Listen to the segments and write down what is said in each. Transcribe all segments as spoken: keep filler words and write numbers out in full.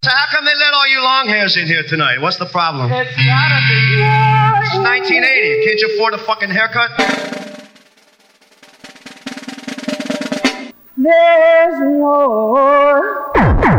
So how come they let all you long hairs in here tonight? What's the problem? It's gotta be. It's nineteen eighty. Can't you afford a fucking haircut? There's more.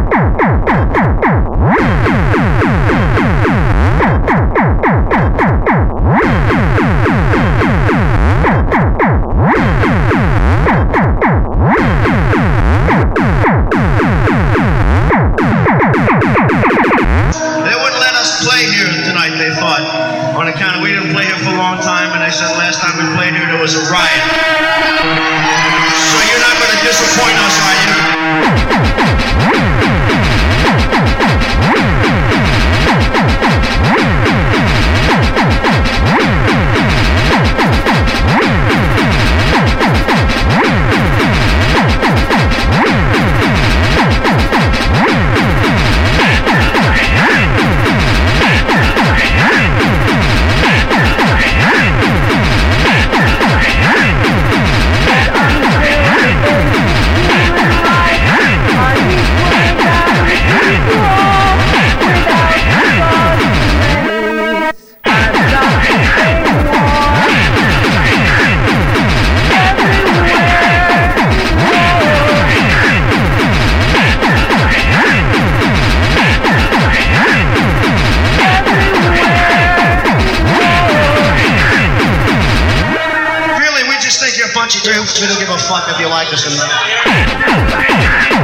They thought, on account of we didn't play here for a long time, and they said last time we played here there was a riot. So you're not going to disappoint us, are you? We don't give a fuck if you like us or not.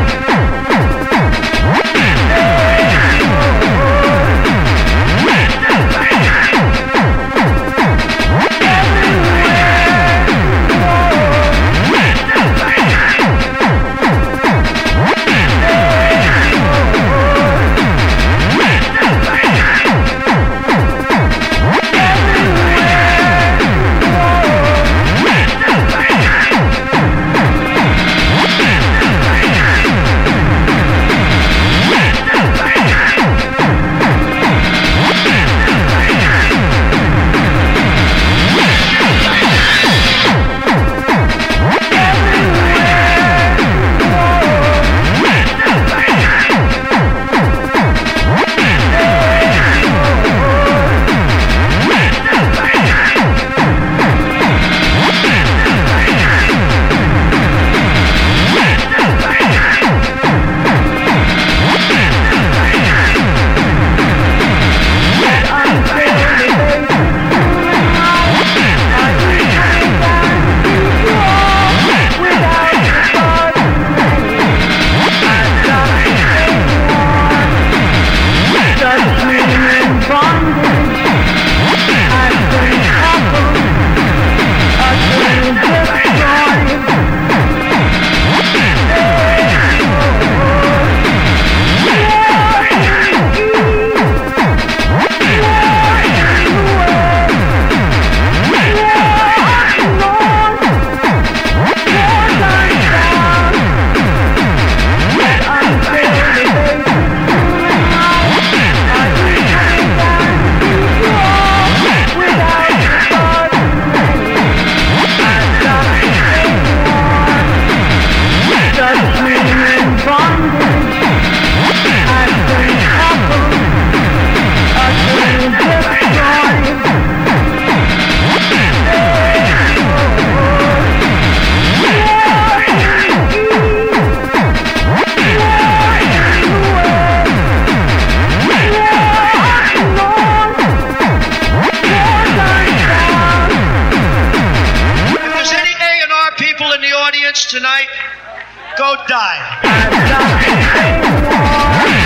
Tonight, go die.